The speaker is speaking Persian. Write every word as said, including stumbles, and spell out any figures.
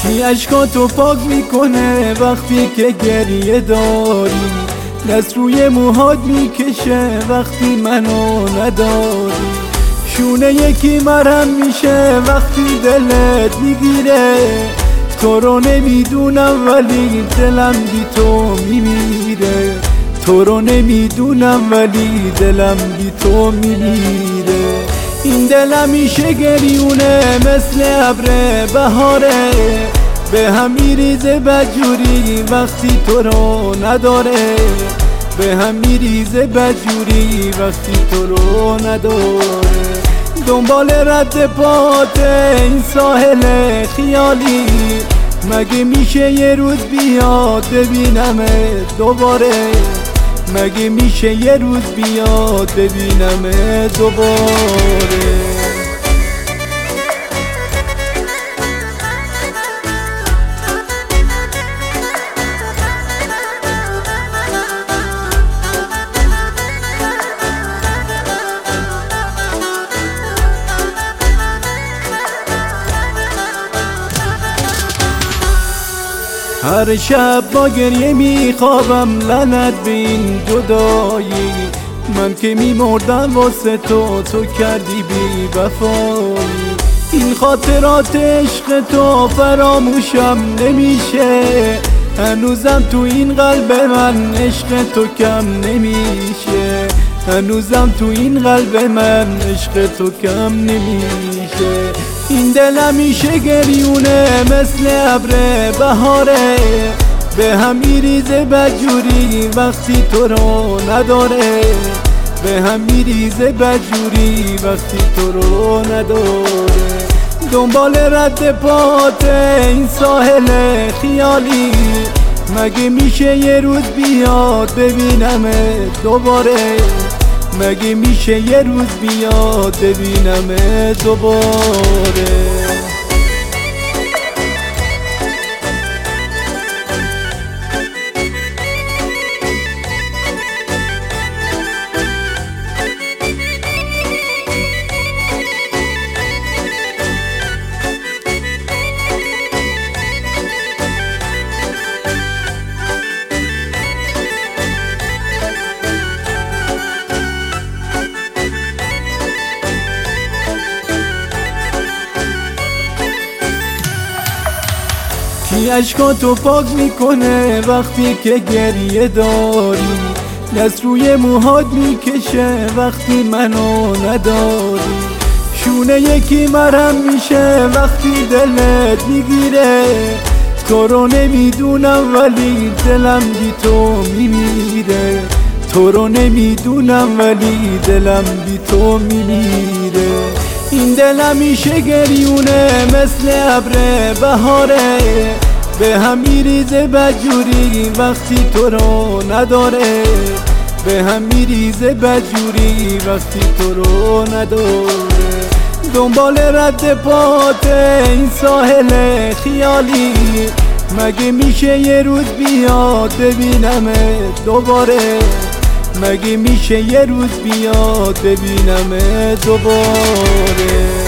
کی اشکاتو پاک میکنه وقتی که گریه داری؟ دست روی موهات میکشه وقتی منو نداری. شونه یکی مرهم میشه وقتی دلت میگیره. تو رو نمیدونم ولی دلم بی تو میمیره. تو رو نمیدونم ولی دلم بی تو میمیره. این دلم میشه گریونه مثل ابر بهاره. به هم میریزه بدجوری وقتی تو رو نداره. به هم میریزه بدجوری وقتی تو رو نداره. دنبال رد پات این ساحل خیالی. مگه میشه یه روز بیاد ببینمت دوباره؟ مگه میشه یه روز بیاد ببینمت دوباره؟ هر شب با گریه میخوابم لعنت به این جدایی. من که میمردم واسه تو، تو کردی بی وفایی. این خاطرات عشق تو فراموشم نمیشه. هنوزم تو این قلب من عشق تو کم نمیشه. هنوزم تو این قلب من عشق تو کم نمیشه. این دلم میشه گریونه مثل ابر بهاره. به هم میریزه بدجوری وقتی تو رو نداره. به هم میریزه بدجوری وقتی تو رو نداره. دنبال رد پات این ساحل خیالی. مگه میشه یه روز بیاد ببینمت دوباره؟ مگه میشه یه روز بیاد ببینمت دوباره؟ کی اشکاتو پاک میکنه وقتی که گریه داری؟ دست روی موهات میکشه وقتی منو نداری. شونه یکی مرهم میشه وقتی دلت میگیره. تو رو نمیدونم ولی دلم بی تو میمیره. تو رو نمیدونم ولی دلم بی تو میمیره. این دلم میشه گریونه مثل ابر بهاره. به هم میریزه بدجوری وقتی تو رو نداره. به هم میریزه بدجوری وقتی تو رو نداره. دنبال رد پات این ساحل خیالی. مگه میشه یه روز بیاد ببینمت دوباره؟ مگه میشه یه روز بیاد ببینمت دوباره؟